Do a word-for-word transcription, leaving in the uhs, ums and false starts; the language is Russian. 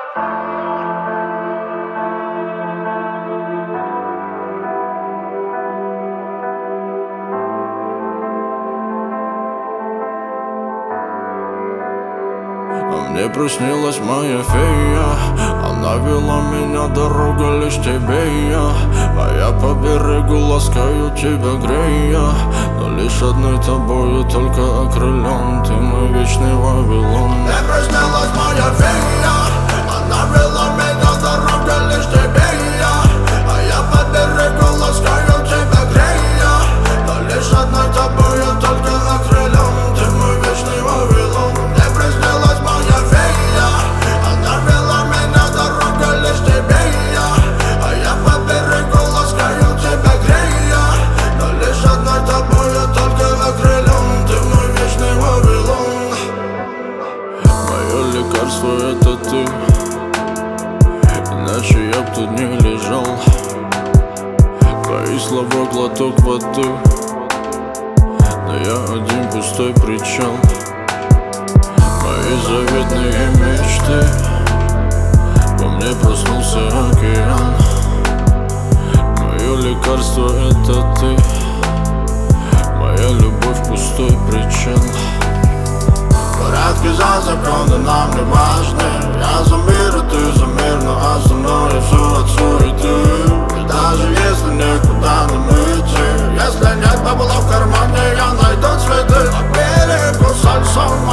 Мне приснилась моя фея, она вела меня, дорога лишь тебе и я. А я по берегу ласкаю тебя, грея, но лишь одной тобою только окрылен. Ты мой вечный Вавилон. Мне приснилась моя фея, она вела меня, дорога лишь тебе и я. А я по берегу ласкаю тебя, грея, но лишь одной тобою только окрылен. Ты мой вечный Вавилон. Мне приснилась моя фея, она вела меня, дорога лишь тебе и я. А я по берегу ласкаю тебя, грея, но лишь одной тобою только окрылен. Ты мой вечный Вавилон. Мое лекарство — это ты, иначе я б тут не лежал. Твои слова — глоток воды, но я один пустой причал. Мои заветные мечты, во мне проснулся океан. Мое лекарство — это ты, моя любовь — пустой причал. Порядки за законы нам не важны. Я за мир, и ты за мир, ну а со мной я всю от суеты. И даже если никуда не идти, если нет бабла в кармане, я найду цветы на берегу сальсом.